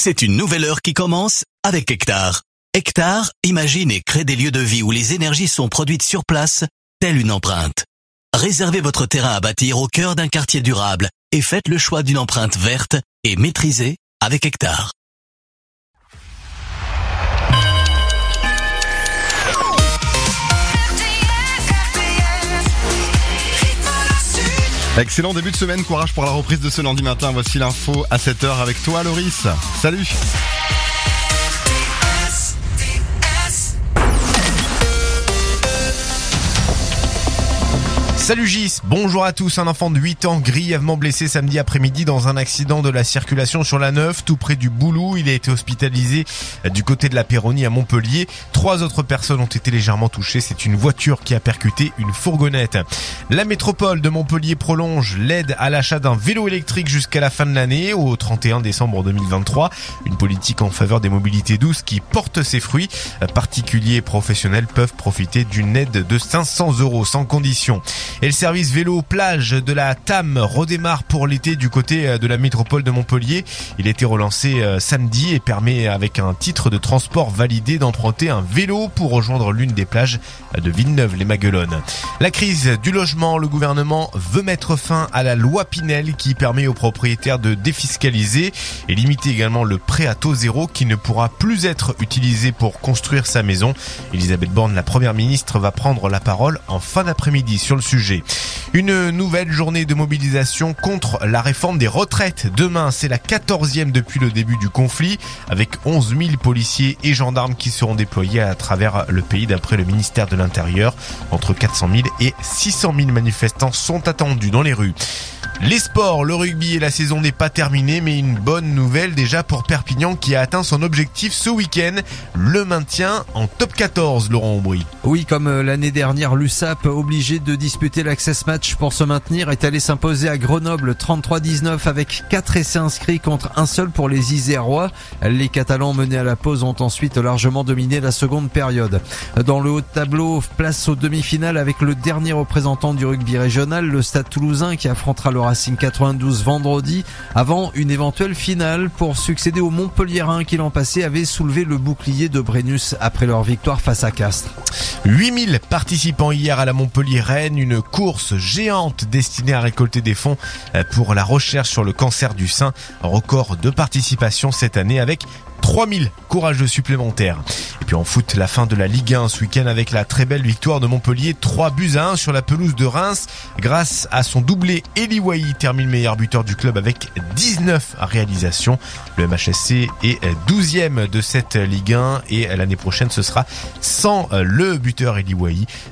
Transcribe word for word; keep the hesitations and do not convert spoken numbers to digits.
C'est une nouvelle heure qui commence avec Hectare. Hectare imagine et crée des lieux de vie où les énergies sont produites sur place, telle une empreinte. Réservez votre terrain à bâtir au cœur d'un quartier durable et faites le choix d'une empreinte verte et maîtrisée avec Hectare. Excellent début de semaine, courage pour la reprise de ce lundi matin. Voici l'info à sept heures avec toi Loris. Salut. Salut Gis, bonjour à tous. Un enfant de huit ans grièvement blessé samedi après-midi dans un accident de la circulation sur la neuf, tout près du Boulou. Il a été hospitalisé du côté de la Péronie à Montpellier. Trois autres personnes ont été légèrement touchées. C'est une voiture qui a percuté une fourgonnette. La métropole de Montpellier prolonge l'aide à l'achat d'un vélo électrique jusqu'à la fin de l'année, au trente et un décembre deux mille vingt-trois. Une politique en faveur des mobilités douces qui porte ses fruits. Particuliers et professionnels peuvent profiter d'une aide de cinq cents euros sans condition. Et le service vélo plage de la T A M redémarre pour l'été du côté de la métropole de Montpellier. Il a été relancé samedi et permet avec un titre de transport validé d'emprunter un vélo pour rejoindre l'une des plages de Villeneuve-les-Maguelones. La crise du logement, le gouvernement veut mettre fin à la loi Pinel qui permet aux propriétaires de défiscaliser et limiter également le prêt à taux zéro qui ne pourra plus être utilisé pour construire sa maison. Elisabeth Borne, la première ministre, va prendre la parole en fin d'après-midi sur le sujet. Une nouvelle journée de mobilisation contre la réforme des retraites. Demain, c'est la quatorzième depuis le début du conflit, avec onze mille policiers et gendarmes qui seront déployés à travers le pays d'après le ministère de l'Intérieur. Entre quatre cent mille et six cent mille manifestants sont attendus dans les rues. Les sports, le rugby et la saison n'est pas terminée, mais une bonne nouvelle déjà pour Perpignan qui a atteint son objectif ce week-end, le maintien en top quatorze, Laurent Aubry. Oui, comme l'année dernière, l'U S A P, obligé de disputer l'Access Match pour se maintenir, est allé s'imposer à Grenoble trente-trois dix-neuf avec quatre essais inscrits contre un seul pour les Isérois. Les Catalans menés à la pause ont ensuite largement dominé la seconde période. Dans le haut de tableau, place aux demi-finales avec le dernier représentant du rugby régional, le Stade Toulousain qui affrontera le Racing quatre-vingt-douze vendredi avant une éventuelle finale pour succéder aux Montpelliérains qui l'an passé avaient soulevé le bouclier de Brennus après leur victoire face à Castres. huit mille participants hier à la Montpellier-Rennes, une course géante destinée à récolter des fonds pour la recherche sur le cancer du sein. Record de participation cette année avec trois mille courageux supplémentaires. Et puis en foot, la fin de la Ligue un ce week-end avec la très belle victoire de Montpellier, trois buts à un sur la pelouse de Reims. Grâce à son doublé, Eli Wahi termine meilleur buteur du club avec dix-neuf réalisations. Le M H S C est douzième de cette Ligue un et l'année prochaine ce sera sans le buteur Eli Wahi.